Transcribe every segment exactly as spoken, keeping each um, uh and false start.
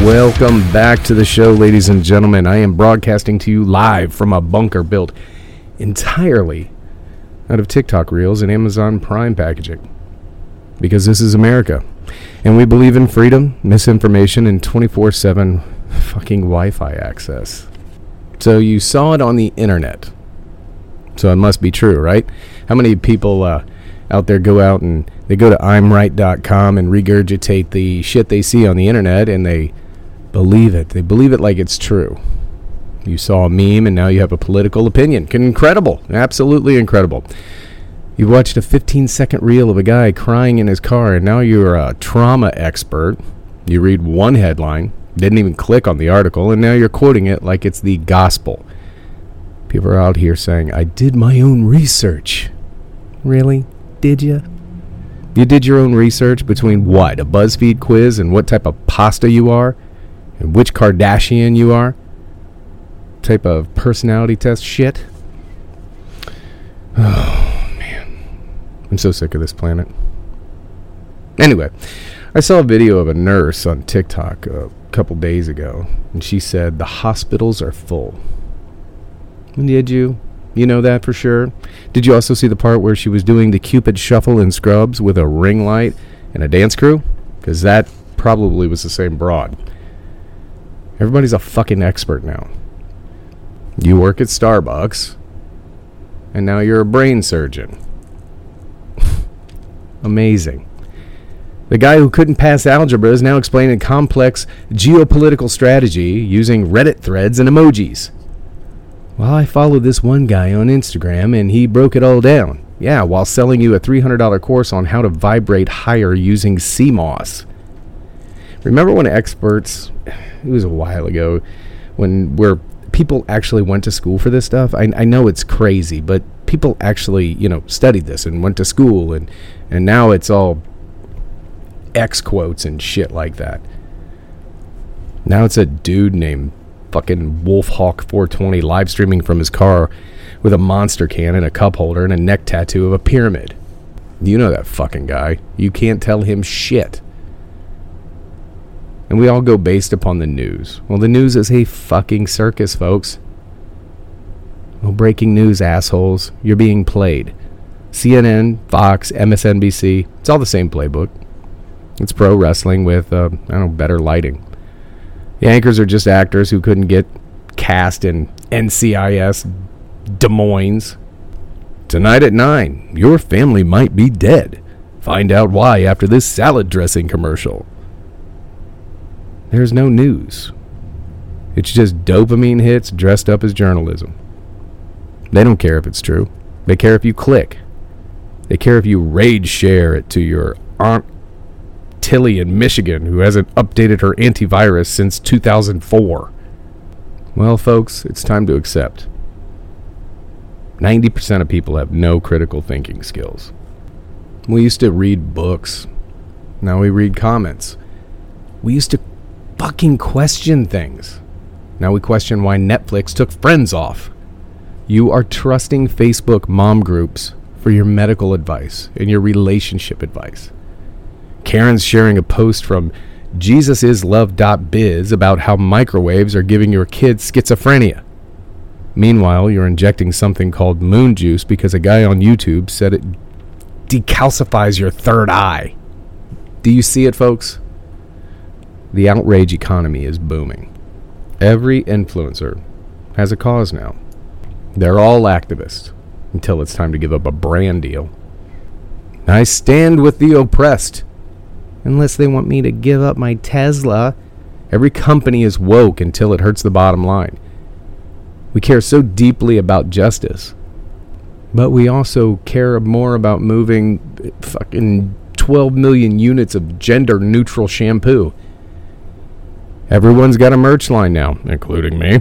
Welcome back to the show, ladies and gentlemen. I am broadcasting to you live from a bunker built entirely out of TikTok Reels and Amazon Prime packaging. Because this is America. And we believe in freedom, misinformation, and twenty-four seven fucking Wi-Fi access. So you saw it on the internet. So it must be true, right? How many people uh, out there go out and they go to I'm right dot com and regurgitate the shit they see on the internet and they believe it. They believe it like it's true. You saw a meme and now you have a political opinion. Incredible. Absolutely incredible. You watched a fifteen second reel of a guy crying in his car and now you're a trauma expert. You read one headline, didn't even click on the article, and now you're quoting it like it's the gospel. People are out here saying, I did my own research. Really? Did you? You did your own research between what? A BuzzFeed quiz and what type of pasta you are? And which Kardashian you are? Type of personality test shit? Oh, man. I'm so sick of this planet. Anyway, I saw a video of a nurse on TikTok a couple days ago, and she said the hospitals are full. Did you? You know that for sure? Did you also see the part where she was doing the Cupid shuffle in Scrubs with a ring light and a dance crew? Because that probably was the same broad. Everybody's a fucking expert now. You work at Starbucks, and now you're a brain surgeon. Amazing. The guy who couldn't pass algebra is now explaining complex geopolitical strategy using Reddit threads and emojis. Well, I followed this one guy on Instagram, and he broke it all down. Yeah, while selling you a three hundred dollars course on how to vibrate higher using C M O S. Remember when experts, it was a while ago, when where people actually went to school for this stuff? I, I know it's crazy, but people actually, you know, studied this and went to school, and, and now it's all X quotes and shit like that. Now it's a dude named fucking Wolfhawk four twenty live streaming from his car with a Monster can and a cup holder and a neck tattoo of a pyramid. You know that fucking guy. You can't tell him shit. And we all go based upon the news. Well, the news is a fucking circus, folks. Well, breaking news, assholes. You're being played. C N N, Fox, M S N B C. It's all the same playbook. It's pro wrestling with, uh, I don't know, better lighting. The anchors are just actors who couldn't get cast in N C I S Des Moines. Tonight at nine, your family might be dead. Find out why after this salad dressing commercial. There's no news. It's just dopamine hits dressed up as journalism. They don't care if it's true. They care if you click. They care if you rage share it to your Aunt Tilly in Michigan who hasn't updated her antivirus since two thousand four. Well, folks, it's time to accept. ninety percent of people have no critical thinking skills. We used to read books. Now we read comments. We used to fucking question things. Now we question why Netflix took Friends off. You are trusting Facebook mom groups for your medical advice and your relationship advice. Karen's sharing a post from Jesus Is Love dot biz about how microwaves are giving your kids schizophrenia. Meanwhile, you're injecting something called moon juice because a guy on YouTube said it decalcifies your third eye. Do you see it, folks? The outrage economy is booming. Every influencer has a cause now. They're all activists until it's time to give up a brand deal. I stand with the oppressed. Unless they want me to give up my Tesla. Every company is woke until it hurts the bottom line. We care so deeply about justice. But we also care more about moving fucking twelve million units of gender-neutral shampoo. Everyone's got a merch line now, including me.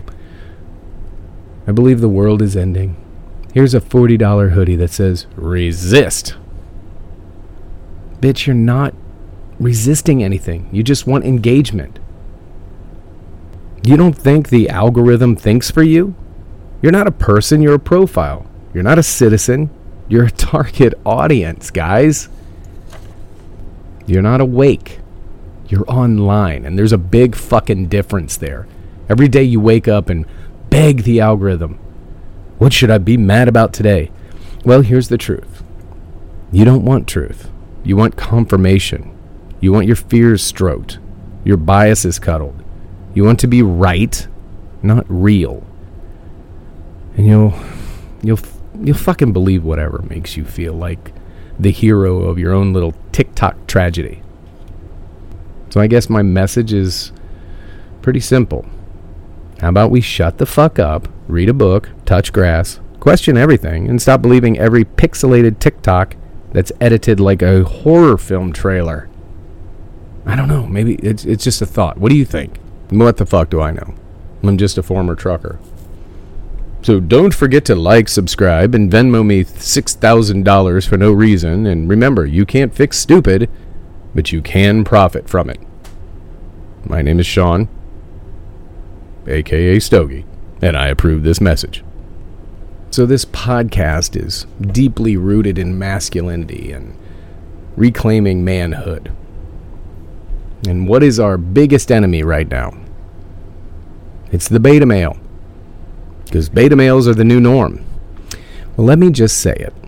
I believe the world is ending. Here's a forty dollars hoodie that says, resist. Bitch, you're not resisting anything. You just want engagement. You don't think the algorithm thinks for you? You're not a person, you're a profile. You're not a citizen. You're a target audience, guys. You're not awake. You're online, and there's a big fucking difference there. Every day you wake up and beg the algorithm, what should I be mad about today? Well, here's the truth. You don't want truth. You want confirmation. You want your fears stroked, your biases cuddled. You want to be right, not real. And you'll, you'll, you'll fucking believe whatever makes you feel like the hero of your own little TikTok tragedy. So I guess my message is pretty simple. How about we shut the fuck up, read a book, touch grass, question everything, and stop believing every pixelated TikTok that's edited like a horror film trailer? I don't know. Maybe it's it's just a thought. What do you think? What the fuck do I know? I'm just a former trucker. So don't forget to like, subscribe, and Venmo me six thousand dollars for no reason. And remember, you can't fix stupid, but you can profit from it. My name is Sean, a k a. Stogie, and I approve this message. So this podcast is deeply rooted in masculinity and reclaiming manhood. And what is our biggest enemy right now? It's the beta male. Because beta males are the new norm. Well, let me just say it.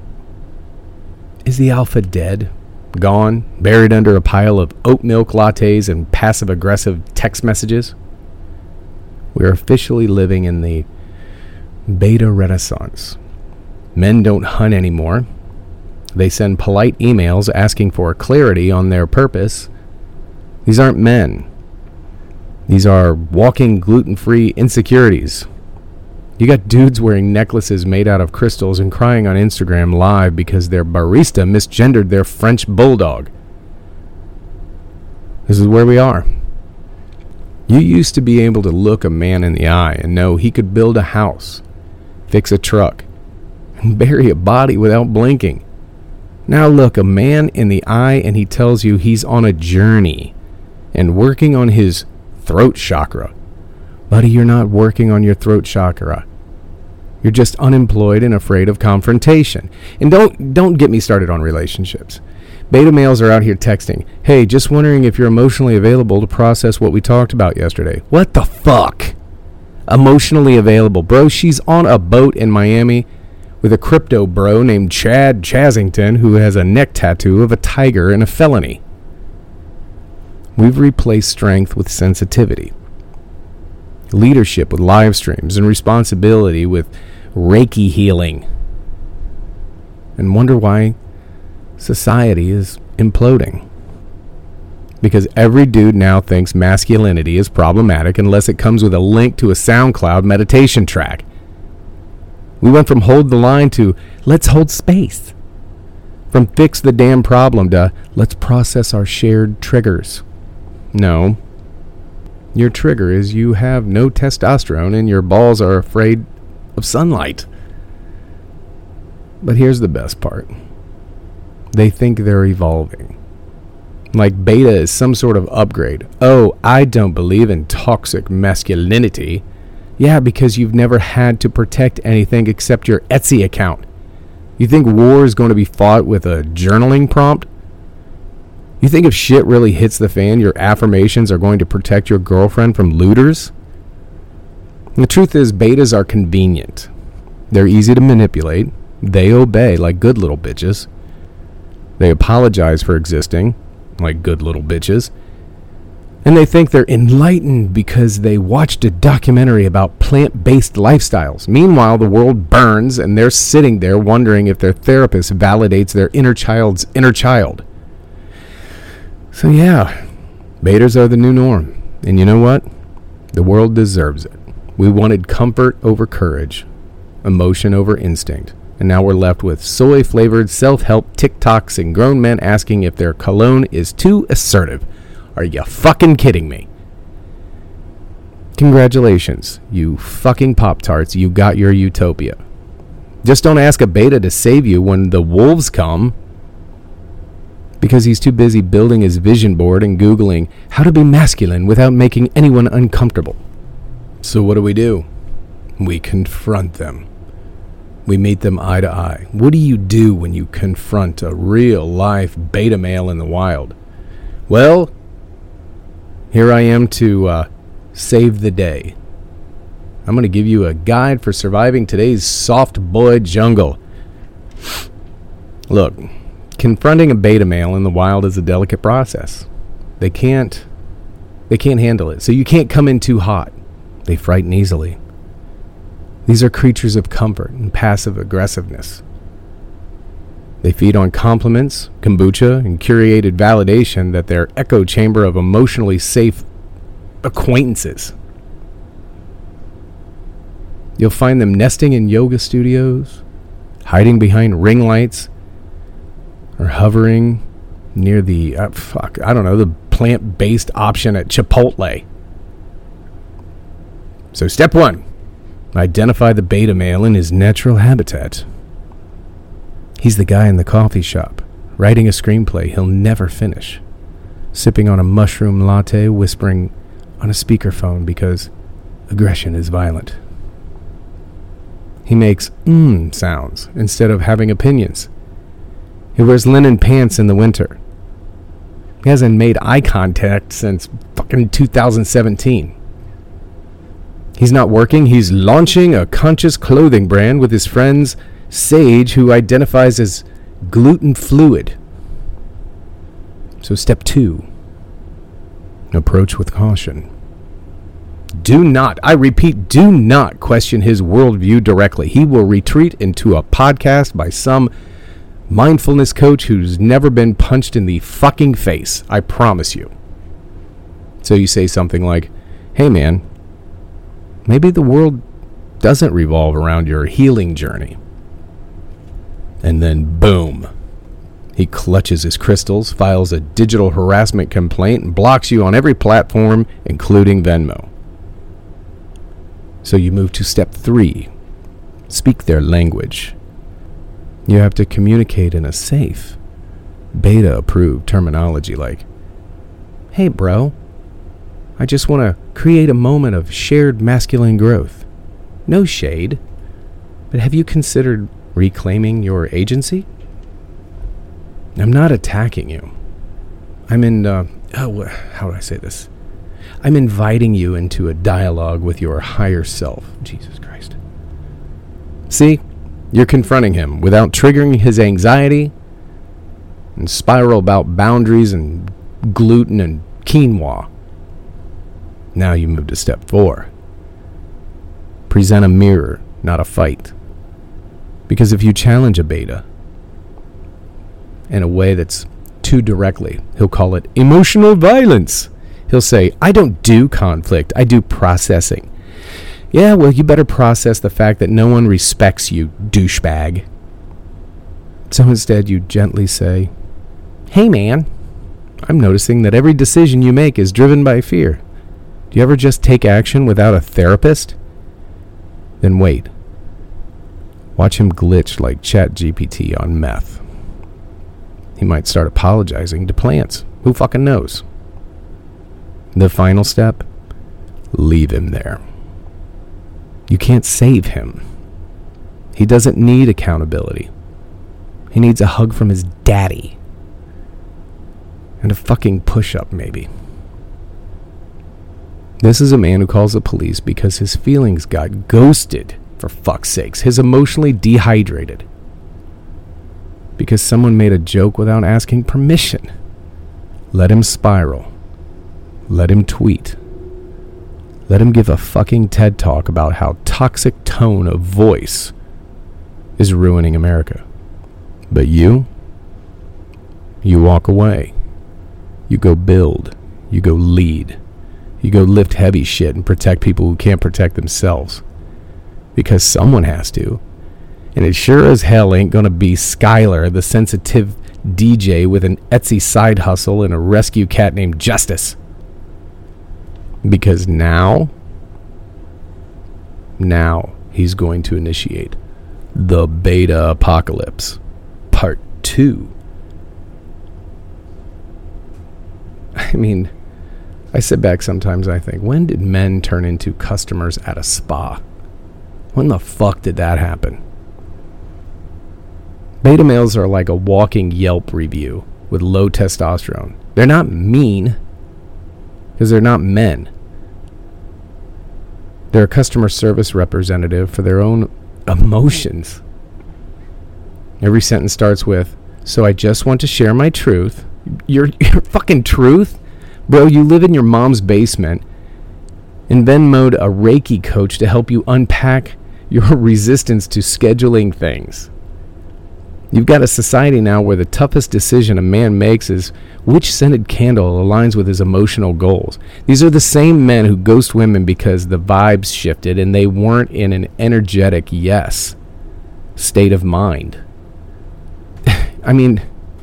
Is the alpha dead? Gone? Buried under a pile of oat milk lattes and passive-aggressive text messages? We're officially living in the beta renaissance. Men don't hunt anymore. They send polite emails asking for clarity on their purpose. These aren't men. These are walking gluten-free insecurities. You got dudes wearing necklaces made out of crystals and crying on Instagram live because their barista misgendered their French bulldog. This is where we are. You used to be able to look a man in the eye and know he could build a house, fix a truck, and bury a body without blinking. Now look a man in the eye and he tells you he's on a journey and working on his throat chakra. Buddy, you're not working on your throat chakra. You're just unemployed and afraid of confrontation. And don't don't get me started on relationships. Beta males are out here texting, hey, just wondering if you're emotionally available to process what we talked about yesterday. What the fuck? Emotionally available. Bro, she's on a boat in Miami with a crypto bro named Chad Chasington who has a neck tattoo of a tiger and a felony. We've replaced strength with sensitivity. Leadership with live streams and responsibility with Reiki healing. And wonder why society is imploding. Because every dude now thinks masculinity is problematic unless it comes with a link to a SoundCloud meditation track. We went from hold the line to let's hold space. From fix the damn problem to let's process our shared triggers. No. Your trigger is you have no testosterone and your balls are afraid of sunlight. But here's the best part. They think they're evolving. Like beta is some sort of upgrade. Oh, I don't believe in toxic masculinity. Yeah, because you've never had to protect anything except your Etsy account. You think war is going to be fought with a journaling prompt? You think if shit really hits the fan, your affirmations are going to protect your girlfriend from looters? And the truth is, betas are convenient. They're easy to manipulate. They obey like good little bitches. They apologize for existing like good little bitches. And they think they're enlightened because they watched a documentary about plant-based lifestyles. Meanwhile, the world burns and they're sitting there wondering if their therapist validates their inner child's inner child. So yeah, betas are the new norm. And you know what? The world deserves it. We wanted comfort over courage, emotion over instinct. And now we're left with soy-flavored self-help TikToks and grown men asking if their cologne is too assertive. Are you fucking kidding me? Congratulations, you fucking Pop-Tarts. You got your utopia. Just don't ask a beta to save you when the wolves come. Because he's too busy building his vision board and Googling how to be masculine without making anyone uncomfortable. So what do we do? We confront them. We meet them eye to eye. What do you do when you confront a real-life beta male in the wild? Well, Here I am to uh, save the day. I'm going to give you a guide for surviving today's soft boy jungle. Look, confronting a beta male in the wild is a delicate process. They can't, they can't handle it, so you can't come in too hot. They frighten easily. These are creatures of comfort and passive aggressiveness. They feed on compliments, kombucha, and curated validation that they're echo chamber of emotionally safe acquaintances. You'll find them nesting in yoga studios, hiding behind ring lights, or hovering near the, uh, fuck, I don't know, the plant-based option at Chipotle. So step one, identify the beta male in his natural habitat. He's the guy in the coffee shop, writing a screenplay he'll never finish, sipping on a mushroom latte, whispering on a speakerphone because aggression is violent. He makes mmm sounds instead of having opinions. He wears linen pants in the winter. He hasn't made eye contact since fucking two thousand seventeen. He's not working. He's launching a conscious clothing brand with his friends Sage, who identifies as gluten fluid. So step two, approach with caution. Do not, I repeat, do not question his worldview directly. He will retreat into a podcast by some mindfulness coach who's never been punched in the fucking face. I promise you. So you say something like, hey man, maybe the world doesn't revolve around your healing journey. And then boom, he clutches his crystals, files a digital harassment complaint, and blocks you on every platform, including Venmo. So you move to step three, speak their language. You have to communicate in a safe, beta-approved terminology like, hey bro, I just want to create a moment of shared masculine growth. No shade, but have you considered reclaiming your agency? I'm not attacking you. I'm in, uh, oh, how do I say this? I'm inviting you into a dialogue with your higher self. Jesus Christ. See, you're confronting him without triggering his anxiety and spiral about boundaries and gluten and quinoa. Now you move to step four. Present a mirror, not a fight. Because if you challenge a beta in a way that's too directly, he'll call it emotional violence. He'll say, I don't do conflict, I do processing. Yeah, well, you better process the fact that no one respects you, douchebag. So instead, you gently say, hey man, I'm noticing that every decision you make is driven by fear. Do you ever just take action without a therapist? Then wait. Watch him glitch like ChatGPT on meth. He might start apologizing to plants. Who fucking knows? The final step, leave him there. You can't save him. He doesn't need accountability. He needs a hug from his daddy. And a fucking push-up, maybe. This is a man who calls the police because his feelings got ghosted. For fuck's sakes, his emotionally dehydrated. Because someone made a joke without asking permission. Let him spiral. Let him tweet. Let him give a fucking TED Talk about how toxic tone of voice is ruining America. But you, you walk away. You go build. You go lead. You go lift heavy shit and protect people who can't protect themselves. Because someone has to. And it sure as hell ain't gonna be Skylar, the sensitive D J with an Etsy side hustle and a rescue cat named Justice. Because now, now he's going to initiate the beta apocalypse, part two. I mean, I sit back sometimes and I think, when did men turn into customers at a spa? When the fuck did that happen? Beta males are like a walking Yelp review with low testosterone. They're not mean. because they're not men. They're a customer service representative for their own emotions. Every sentence starts with, so I just want to share my truth. Your, your fucking truth? Bro, you live in your mom's basement and Venmo'd a Reiki coach to help you unpack your resistance to scheduling things. You've got a society now where the toughest decision a man makes is which scented candle aligns with his emotional goals. These are the same men who ghost women because the vibes shifted and they weren't in an energetic yes state of mind. I mean,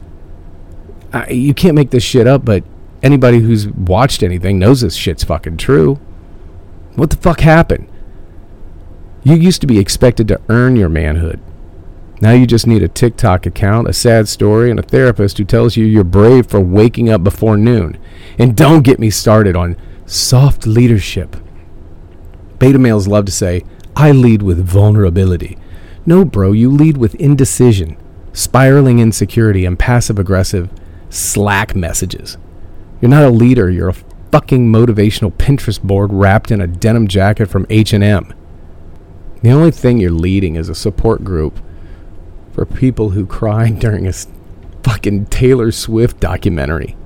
I, you can't make this shit up, but anybody who's watched anything knows this shit's fucking true. What the fuck happened? You used to be expected to earn your manhood. Now you just need a TikTok account, a sad story, and a therapist who tells you you're brave for waking up before noon. And don't get me started on soft leadership. Beta males love to say, I lead with vulnerability. No, bro, you lead with indecision, spiraling insecurity, and passive-aggressive Slack messages. You're not a leader, you're a fucking motivational Pinterest board wrapped in a denim jacket from H and M. The only thing you're leading is a support group for people who cry during a fucking Taylor Swift documentary.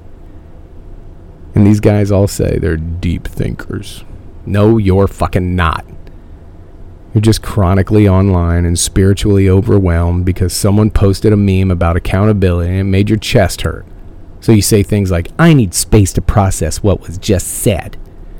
And these guys all say they're deep thinkers. No, you're fucking not. You're just chronically online and spiritually overwhelmed because someone posted a meme about accountability and it made your chest hurt. So you say things like, I need space to process what was just said.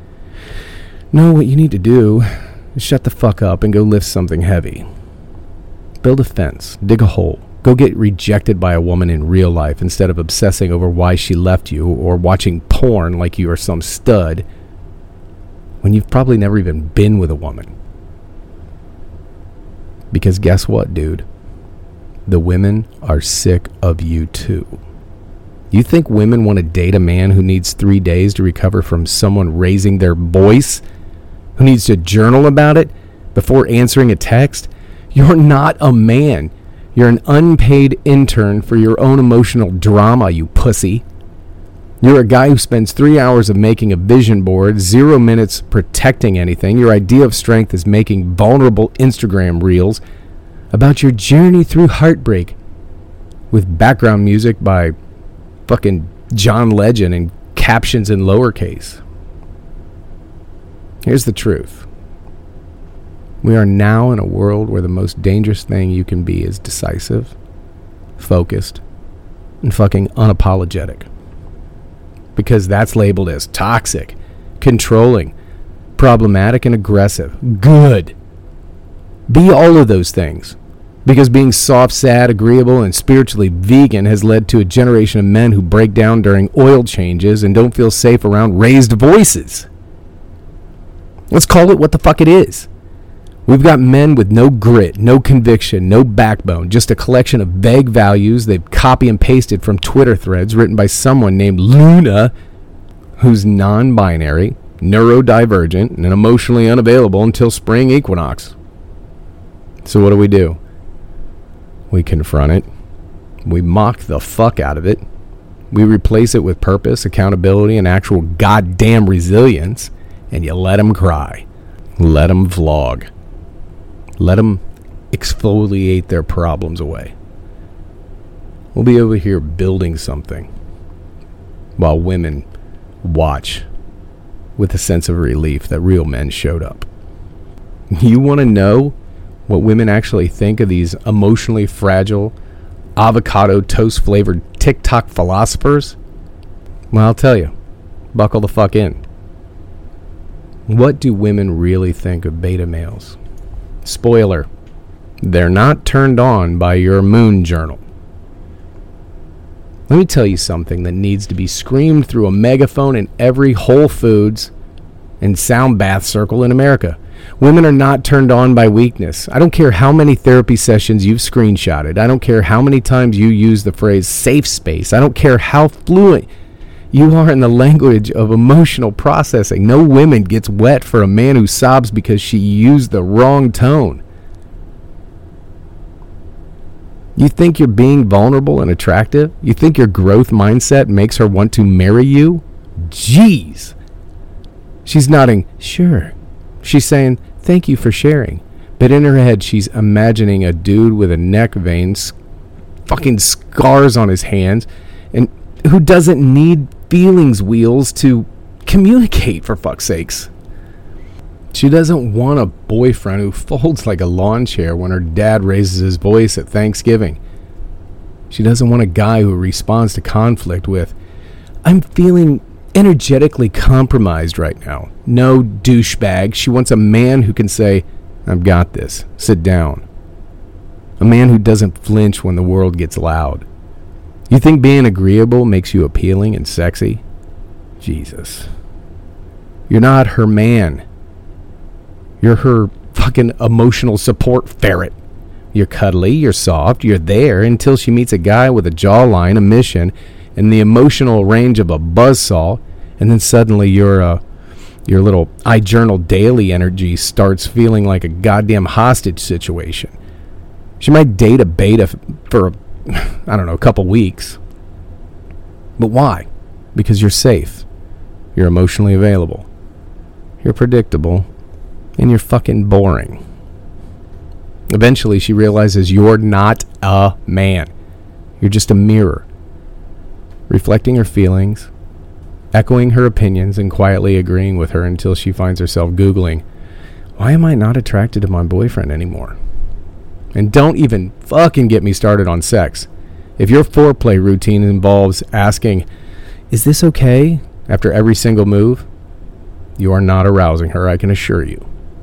No, what you need to do is shut the fuck up and go lift something heavy. Build a fence, dig a hole, go get rejected by a woman in real life instead of obsessing over why she left you or watching porn like you are some stud when you've probably never even been with a woman. Because guess what, dude? The women are sick of you too. You think women want to date a man who needs three days to recover from someone raising their voice? Who needs to journal about it before answering a text? You're not a man. You're an unpaid intern for your own emotional drama, you pussy. You're a guy who spends three hours of making a vision board, zero minutes protecting anything. Your idea of strength is making vulnerable Instagram reels about your journey through heartbreak with background music by fucking John Legend and captions in lowercase. Here's the truth. We are now in a world where the most dangerous thing you can be is decisive, focused, and fucking unapologetic. Because that's labeled as toxic, controlling, problematic, and aggressive. Good. Be all of those things. Because being soft, sad, agreeable, and spiritually vegan has led to a generation of men who break down during oil changes and don't feel safe around raised voices. Let's call it what the fuck it is. We've got men with no grit, no conviction, no backbone, just a collection of vague values they've copy and pasted from Twitter threads written by someone named Luna, who's non-binary, neurodivergent, and emotionally unavailable until spring equinox. So what do we do? We confront it. We mock the fuck out of it. We replace it with purpose, accountability, and actual goddamn resilience, and you let them cry. Let them vlog. Let them exfoliate their problems away. We'll be over here building something while women watch with a sense of relief that real men showed up. You want to know what women actually think of these emotionally fragile, avocado toast flavored TikTok philosophers? Well, I'll tell you. Buckle the fuck in. What do women really think of beta males? Spoiler, they're not turned on by your moon journal. Let me tell you something that needs to be screamed through a megaphone in every Whole Foods and sound bath circle in America. Women are not turned on by weakness. I don't care how many therapy sessions you've screenshotted. I don't care how many times you use the phrase safe space. I don't care how fluent you are in the language of emotional processing. No woman gets wet for a man who sobs because she used the wrong tone. You think you're being vulnerable and attractive? You think your growth mindset makes her want to marry you? Jeez. She's nodding, sure. She's saying, thank you for sharing. But in her head, she's imagining a dude with a neck vein, fucking scars on his hands, and who doesn't need feelings wheels to communicate, for fuck's sakes. She doesn't want a boyfriend who folds like a lawn chair when her dad raises his voice at Thanksgiving. She doesn't want a guy who responds to conflict with, I'm feeling energetically compromised right now. No douchebag. She wants a man who can say, I've got this. Sit down. A man who doesn't flinch when the world gets loud. You think being agreeable makes you appealing and sexy? Jesus. You're not her man. You're her fucking emotional support ferret. You're cuddly, you're soft, you're there until she meets a guy with a jawline, a mission, and the emotional range of a buzzsaw, and then suddenly your uh, your little iJournal daily energy starts feeling like a goddamn hostage situation. She might date a beta f- for, I don't know, a couple weeks. But why? Because you're safe. You're emotionally available. You're predictable. And you're fucking boring. Eventually, she realizes you're not a man. You're just a mirror, reflecting her feelings, echoing her opinions, and quietly agreeing with her until she finds herself Googling, why am I not attracted to my boyfriend anymore? And don't even fucking get me started on sex. If your foreplay routine involves asking, is this okay, after every single move, you are not arousing her, I can assure you.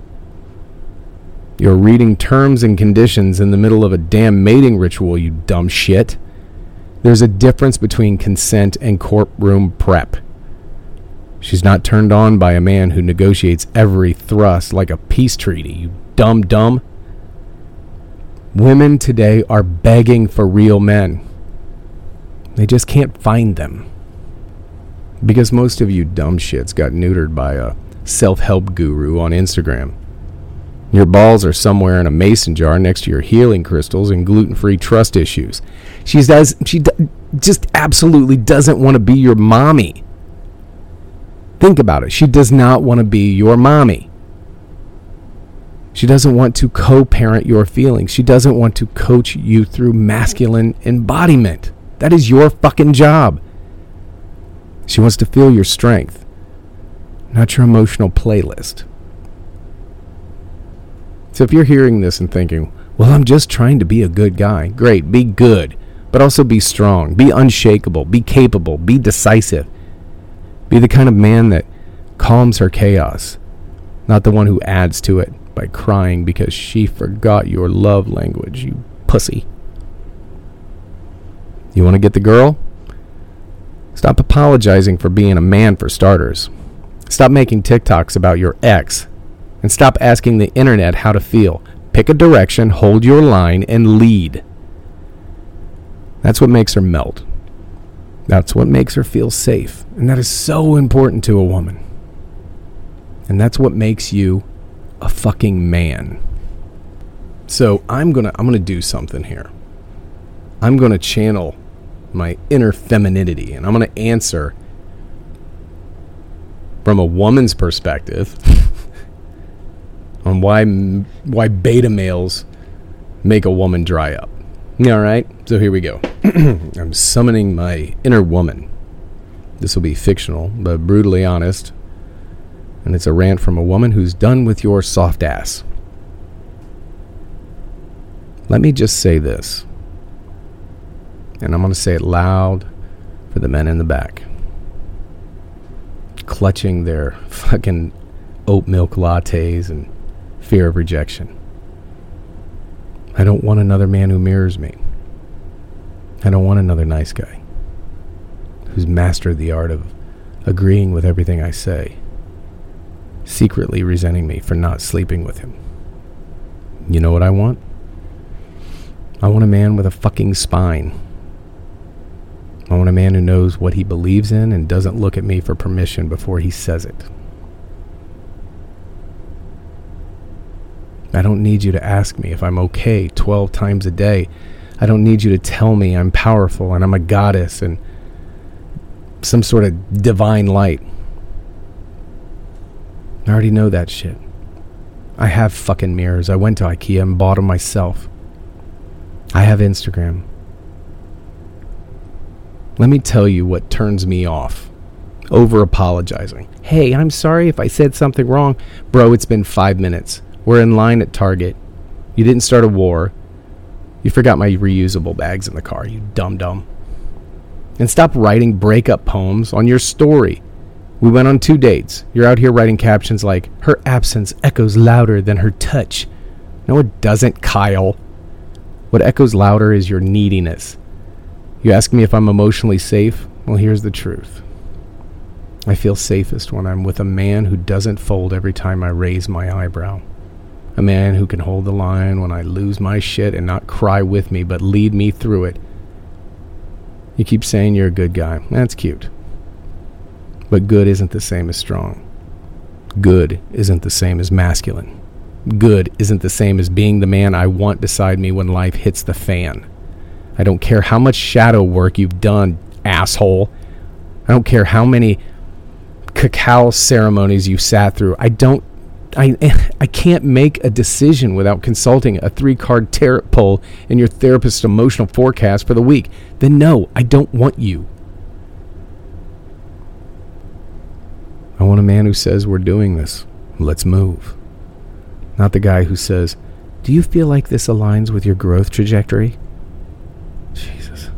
You're reading terms and conditions in the middle of a damn mating ritual, you dumb shit. There's a difference between consent and courtroom prep. She's not turned on by a man who negotiates every thrust like a peace treaty, you dumb dumb. Women today are begging for real men. They just can't find them. Because most of you dumb shits got neutered by a self-help guru on Instagram. Your balls are somewhere in a mason jar next to your healing crystals and gluten-free trust issues. She does. She do, just absolutely doesn't want to be your mommy. Think about it. She does not want to be your mommy. She doesn't want to co-parent your feelings. She doesn't want to coach you through masculine embodiment. That is your fucking job. She wants to feel your strength, not your emotional playlist. So if you're hearing this and thinking, well, I'm just trying to be a good guy. Great, be good, but also be strong, be unshakable, be capable, be decisive. Be the kind of man that calms her chaos, not the one who adds to it by crying because she forgot your love language, you pussy. You want to get the girl? Stop apologizing for being a man for starters. Stop making TikToks about your ex. And stop asking the internet how to feel. Pick a direction, hold your line, and lead. That's what makes her melt. That's what makes her feel safe. And that is so important to a woman. And that's what makes you a fucking man. So I'm gonna I'm gonna do something here. I'm gonna channel my inner femininity, and I'm gonna answer from a woman's perspective on why why beta males make a woman dry up. All right, so here we go. I'm summoning my inner woman. This will be fictional, but brutally honest. And it's a rant from a woman who's done with your soft ass. Let me just say this. And I'm going to say it loud for the men in the back. Clutching their fucking oat milk lattes and fear of rejection. I don't want another man who mirrors me. I don't want another nice guy who's mastered the art of agreeing with everything I say, secretly resenting me for not sleeping with him. You know what I want? I want a man with a fucking spine. I want a man who knows what he believes in and doesn't look at me for permission before he says it. I don't need you to ask me if I'm okay twelve times a day. I don't need you to tell me I'm powerful and I'm a goddess and some sort of divine light. I already know that shit. I have fucking mirrors. I went to IKEA and bought them myself. I have Instagram. Let me tell you what turns me off. Over apologizing. Hey, I'm sorry if I said something wrong. Bro, it's been five minutes. We're in line at Target. You didn't start a war. You forgot my reusable bags in the car, you dum-dum. And stop writing breakup poems on your story. We went on two dates. You're out here writing captions like, her absence echoes louder than her touch. No, it doesn't, Kyle. What echoes louder is your neediness. You ask me if I'm emotionally safe? Well, here's the truth. I feel safest when I'm with a man who doesn't fold every time I raise my eyebrow. A man who can hold the line when I lose my shit and not cry with me, but lead me through it. You keep saying you're a good guy. That's cute. But good isn't the same as strong. Good isn't the same as masculine. Good isn't the same as being the man I want beside me when life hits the fan. I don't care how much shadow work you've done, asshole. I don't care how many cacao ceremonies you sat through. I don't I I can't make a decision without consulting a three-card tarot pull in your therapist's emotional forecast for the week. Then no, I don't want you. I want a man who says we're doing this. Let's move. Not the guy who says, do you feel like this aligns with your growth trajectory? Jesus.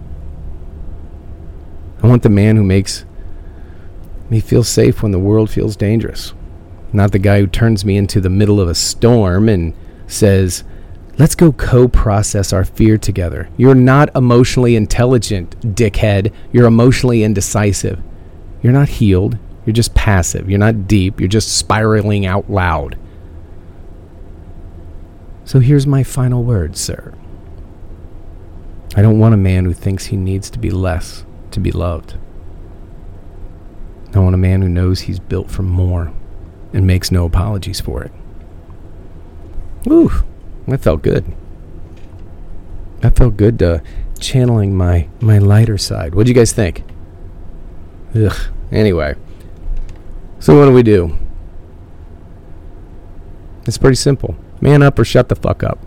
I want the man who makes me feel safe when the world feels dangerous. Not the guy who turns me into the middle of a storm and says, let's go co-process our fear together. You're not emotionally intelligent, dickhead. You're emotionally indecisive. You're not healed. You're just passive. You're not deep. You're just spiraling out loud. So here's my final words, sir. I don't want a man who thinks he needs to be less to be loved. I want a man who knows he's built for more and makes no apologies for it. Ooh, that felt good. That felt good uh, channeling my, my lighter side. What'd you guys think? Ugh. Anyway. So what do we do? It's pretty simple. Man up or shut the fuck up.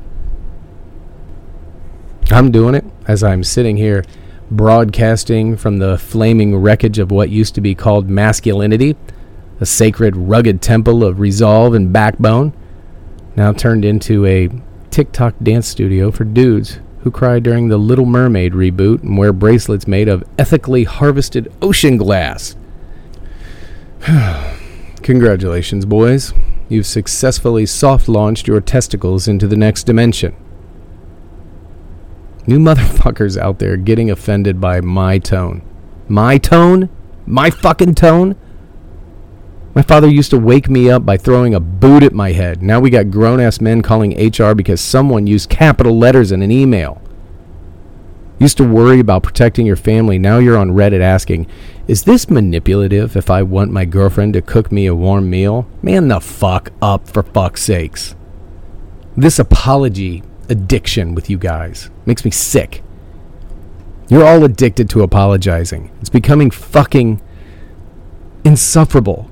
I'm doing it as I'm sitting here broadcasting from the flaming wreckage of what used to be called masculinity, a sacred, rugged temple of resolve and backbone, now turned into a TikTok dance studio for dudes who cry during the Little Mermaid reboot and wear bracelets made of ethically harvested ocean glass. Congratulations, boys. You've successfully soft-launched your testicles into the next dimension. You motherfuckers out there getting offended by my tone. My tone? My fucking tone? My father used to wake me up by throwing a boot at my head. Now we got grown-ass men calling H R because someone used capital letters in an email. Used to worry about protecting your family. Now you're on Reddit asking, is this manipulative if I want my girlfriend to cook me a warm meal? Man the fuck up, for fuck's sakes. This apology addiction with you guys makes me sick. You're all addicted to apologizing. It's becoming fucking insufferable.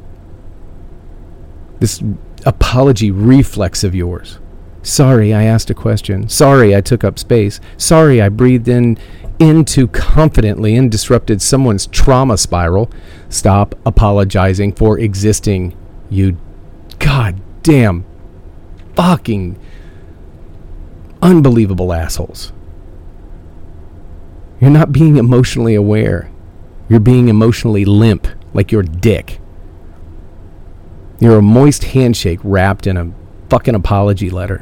This apology reflex of yours. Sorry, I asked a question. Sorry, I took up space. Sorry, I breathed in in too confidently and disrupted someone's trauma spiral. Stop apologizing for existing, you goddamn fucking unbelievable assholes. You're not being emotionally aware. You're being emotionally limp, like your dick. You're a moist handshake wrapped in a fucking apology letter.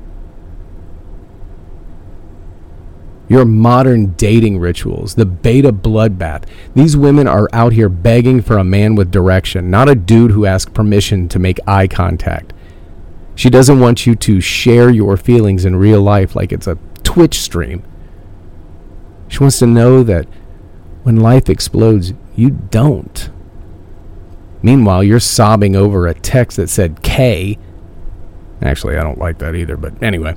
Your modern dating rituals, the beta bloodbath. These women are out here begging for a man with direction, not a dude who asks permission to make eye contact. She doesn't want you to share your feelings in real life like it's a Twitch stream. She wants to know that when life explodes, you don't. Meanwhile, you're sobbing over a text that said K. Actually, I don't like that either, but anyway.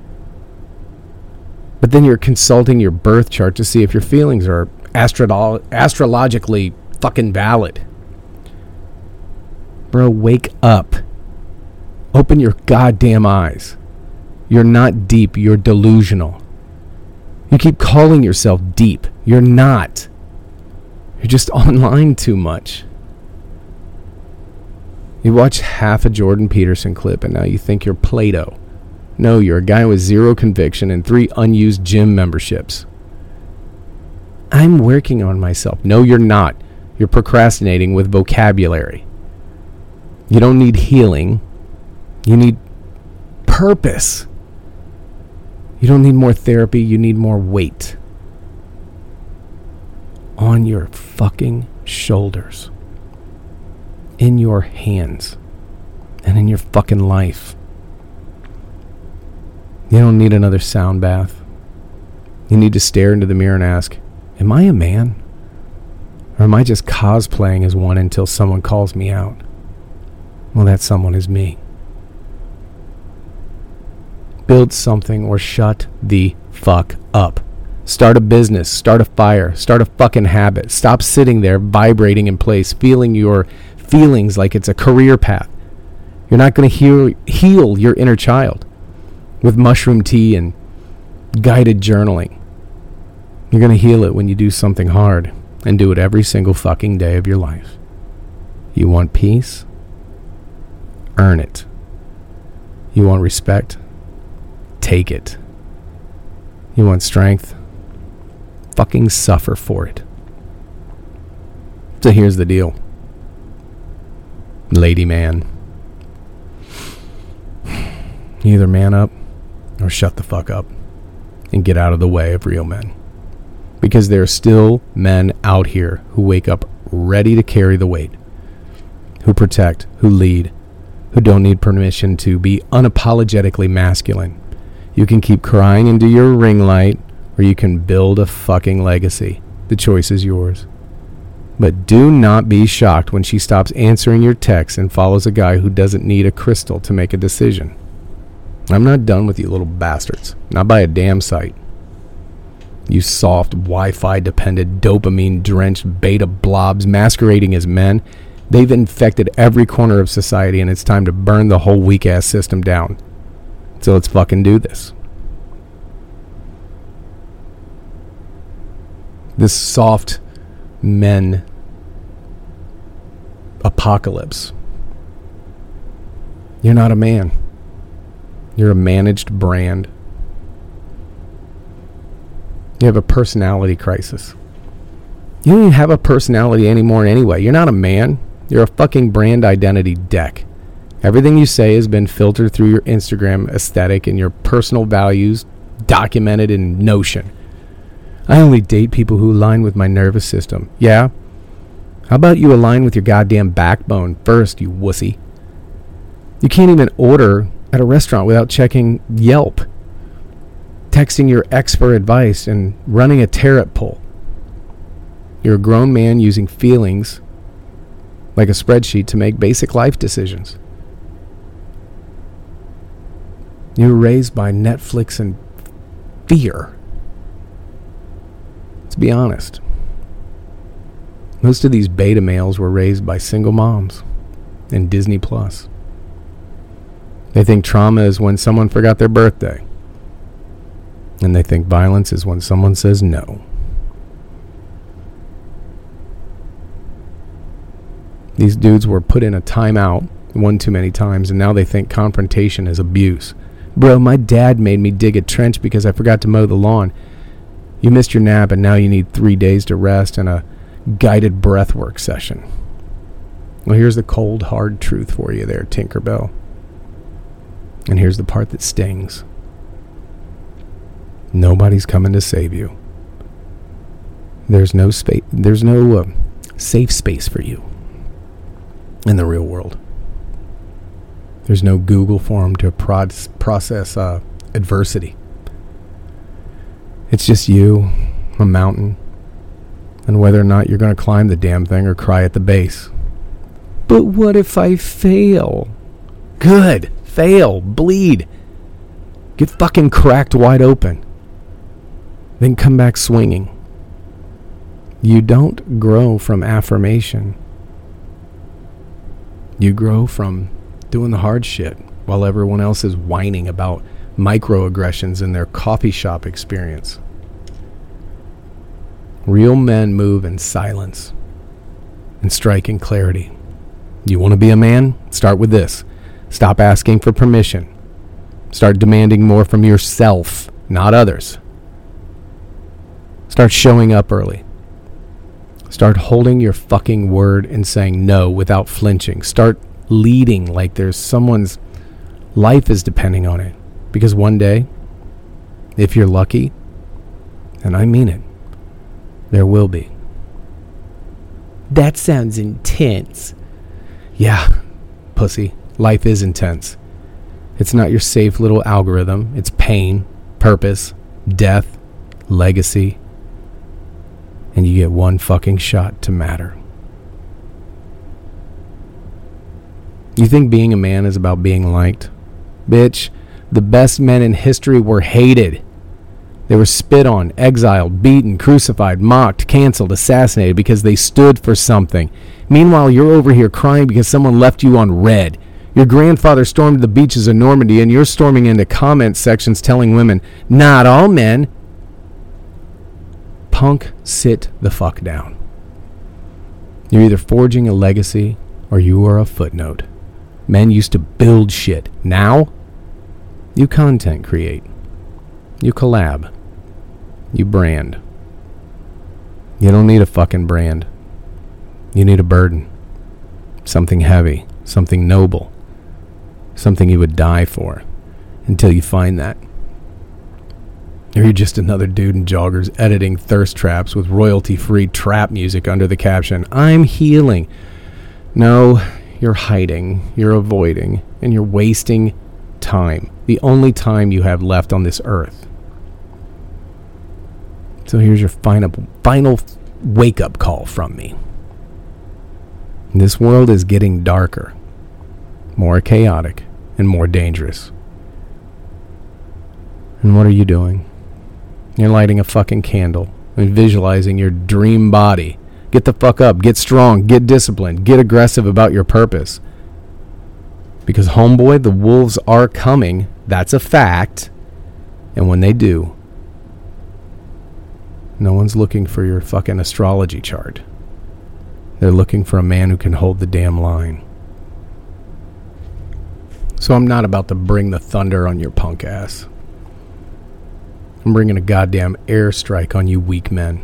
But then you're consulting your birth chart to see if your feelings are astro- astrologically fucking valid. Bro, wake up. Open your goddamn eyes. You're not deep. You're delusional. You keep calling yourself deep. You're not. You're just online too much. You watch half a Jordan Peterson clip and now you think you're Plato. No, you're a guy with zero conviction and three unused gym memberships. I'm working on myself. No, you're not. You're procrastinating with vocabulary. You don't need healing. You need purpose. You don't need more therapy. You need more weight on your fucking shoulders, in your hands, and in your fucking life. You don't need another sound bath. You need to stare into the mirror and ask, am I a man? Or am I just cosplaying as one until someone calls me out? Well, that someone is me. Build something or shut the fuck up. Start a business, start a fire, start a fucking habit. Stop sitting there vibrating in place, feeling your feelings like it's a career path. You're not going to heal, heal your inner child with mushroom tea and guided journaling. You're going to heal it when you do something hard and do it every single fucking day of your life. You want peace? Earn it. You want respect? Take it. You want strength? Fucking suffer for it. So here's the deal, lady man. You either man up or shut the fuck up and get out of the way of real men. Because there are still men out here who wake up ready to carry the weight, who protect, who lead, who don't need permission to be unapologetically masculine. You can keep crying into your ring light, or you can build a fucking legacy. The choice is yours. But do not be shocked when she stops answering your texts and follows a guy who doesn't need a crystal to make a decision. I'm not done with you little bastards. Not by a damn sight. You soft, Wi-Fi dependent, dopamine drenched beta blobs masquerading as men. They've infected every corner of society, and it's time to burn the whole weak ass system down. So let's fucking do this. This soft men apocalypse. You're not a man. You're a managed brand. You have a personality crisis. You don't even have a personality anymore anyway. You're not a man. You're a fucking brand identity deck. Everything you say has been filtered through your Instagram aesthetic and your personal values documented in Notion. I only date people who align with my nervous system. Yeah? How about you align with your goddamn backbone first, you wussy? You can't even order at a restaurant without checking Yelp, texting your ex for advice, and running a tarot poll. You're a grown man using feelings like a spreadsheet to make basic life decisions. You were raised by Netflix and fear. Let's be honest. Most of these beta males were raised by single moms and Disney Plus. They think trauma is when someone forgot their birthday. And they think violence is when someone says no. These dudes were put in a timeout one too many times, and now they think confrontation is abuse. Bro, my dad made me dig a trench because I forgot to mow the lawn. You missed your nap, and now you need three days to rest and a guided breathwork session. Well, here's the cold, hard truth for you there, Tinkerbell. And here's the part that stings. Nobody's coming to save you. There's no space. There's no uh, safe space for you in the real world. There's no Google form to prod- process uh, adversity. It's just you, a mountain, and whether or not you're going to climb the damn thing or cry at the base. But what if I fail? Good. Fail. Bleed. Get fucking cracked wide open. Then come back swinging. You don't grow from affirmation. You grow from doing the hard shit while everyone else is whining about microaggressions in their coffee shop experience. Real men move in silence and strike in clarity. You want to be a man? Start with this. Stop asking for permission. Start demanding more from yourself, not others. Start showing up early. Start holding your fucking word and saying no without flinching. Start leading like there's someone's life is depending on it. Because one day, if you're lucky, and I mean it, there will be. That sounds intense. Yeah, pussy. Life is intense. It's not your safe little algorithm. It's pain, purpose, death, legacy. And you get one fucking shot to matter. You think being a man is about being liked? Bitch, the best men in history were hated. They were spit on, exiled, beaten, crucified, mocked, canceled, assassinated because they stood for something. Meanwhile, you're over here crying because someone left you on red. Your grandfather stormed the beaches of Normandy and you're storming into comment sections telling women, not all men. Punk, sit the fuck down. You're either forging a legacy or you are a footnote. Men used to build shit. Now, you content create. You collab. You brand. You don't need a fucking brand. You need a burden. Something heavy. Something noble. Something you would die for. Until you find that. Or you're just another dude in joggers editing thirst traps with royalty-free trap music under the caption, I'm healing. No, you're hiding. You're avoiding. And you're wasting time. The only time you have left on this earth. So here's your final, final wake-up call from me. This world is getting darker, more chaotic, and more dangerous. And what are you doing? You're lighting a fucking candle and visualizing your dream body. Get the fuck up, get strong, get disciplined, get aggressive about your purpose. Because homeboy, the wolves are coming. That's a fact. And when they do, no one's looking for your fucking astrology chart. They're looking for a man who can hold the damn line. So I'm not about to bring the thunder on your punk ass. I'm bringing a goddamn airstrike on you weak men.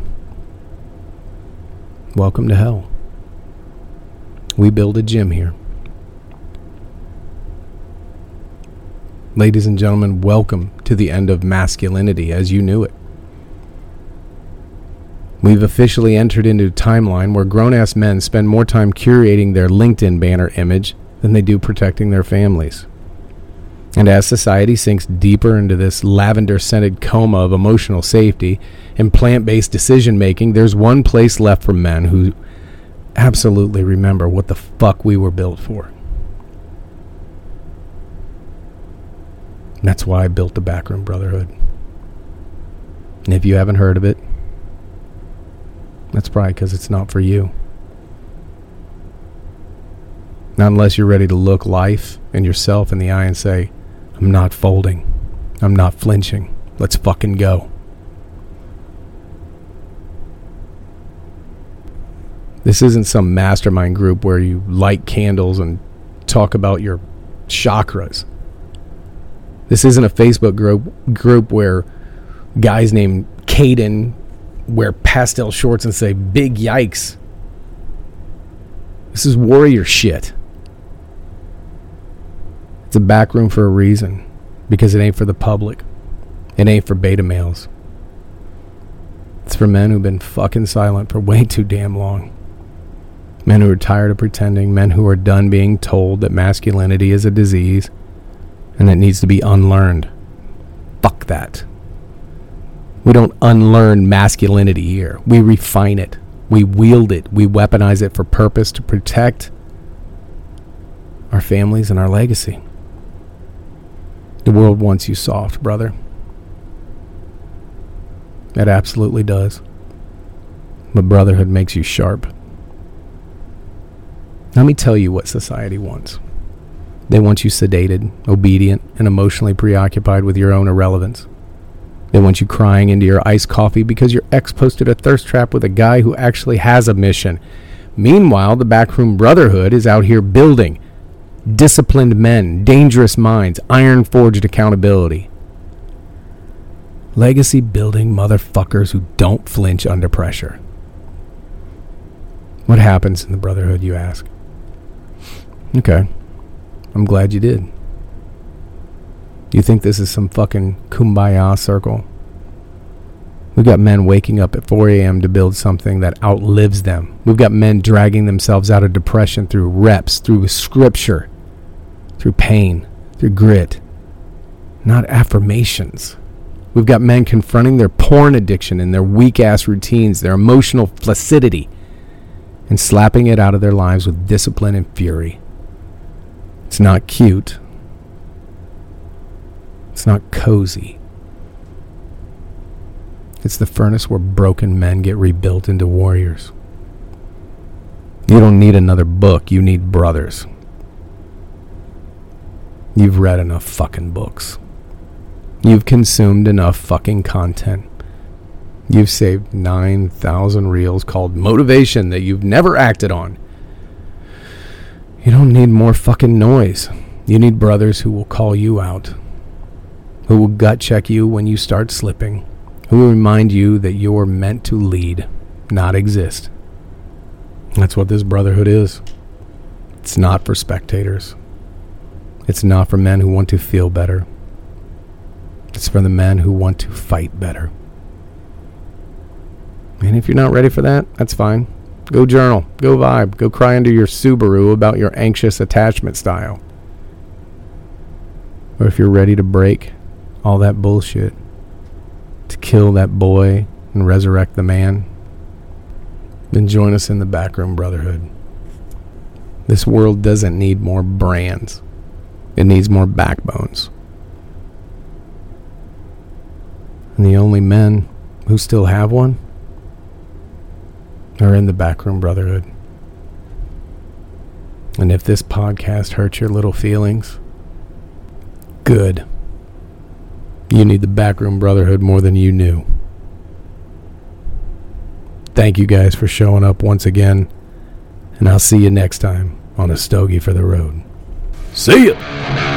Welcome to hell. We build a gym here. Ladies and gentlemen, welcome to the end of masculinity as you knew it. We've officially entered into a timeline where grown-ass men spend more time curating their LinkedIn banner image than they do protecting their families. And as society sinks deeper into this lavender-scented coma of emotional safety and plant-based decision-making, there's one place left for men who absolutely remember what the fuck we were built for. And that's why I built the Backroom Brotherhood. And if you haven't heard of it, that's probably because it's not for you. Not unless you're ready to look life and yourself in the eye and say, I'm not folding. I'm not flinching. Let's fucking go. This isn't some mastermind group where you light candles and talk about your chakras. This isn't a Facebook group group where guys named Caden wear pastel shorts and say, big yikes. This is warrior shit. It's a back room for a reason. Because it ain't for the public. It ain't for beta males. It's for men who've been fucking silent for way too damn long. Men who are tired of pretending. Men who are done being told that masculinity is a disease and that needs to be unlearned. Fuck that. We don't unlearn masculinity here. We refine it. We wield it. We weaponize it for purpose to protect our families and our legacy. The world wants you soft, brother. It absolutely does. But brotherhood makes you sharp. Let me tell you what society wants. They want you sedated, obedient, and emotionally preoccupied with your own irrelevance. They want you crying into your iced coffee because your ex posted a thirst trap with a guy who actually has a mission. Meanwhile, the Backroom Brotherhood is out here building disciplined men, dangerous minds, iron-forged accountability. Legacy-building motherfuckers who don't flinch under pressure. What happens in the Brotherhood, you ask? Okay. I'm glad you did. You think this is some fucking kumbaya circle? We've got men waking up at four a.m. to build something that outlives them. We've got men dragging themselves out of depression through reps, through scripture, through pain, through grit. Not affirmations. We've got men confronting their porn addiction and their weak-ass routines, their emotional flaccidity, and slapping it out of their lives with discipline and fury. It's not cute. It's not cozy. It's the furnace where broken men get rebuilt into warriors. You don't need another book. You need brothers. You've read enough fucking books. You've consumed enough fucking content. You've saved nine thousand reels called motivation that you've never acted on. You don't need more fucking noise. You need brothers who will call you out, who will gut check you when you start slipping, who will remind you that you're meant to lead, not exist. That's what this brotherhood is. It's not for spectators. It's not for men who want to feel better. It's for the men who want to fight better. And if you're not ready for that, that's fine. Go journal. Go vibe. Go cry into your Subaru about your anxious attachment style. Or if you're ready to break all that bullshit, to kill that boy and resurrect the man, then join us in the Backroom Brotherhood. This world doesn't need more brands. It needs more backbones. And the only men who still have one are in the Backroom Brotherhood. And if this podcast hurts your little feelings, good. You need the Backroom Brotherhood more than you knew. Thank you guys for showing up once again, and I'll see you next time on A Stogie for the Road. See ya!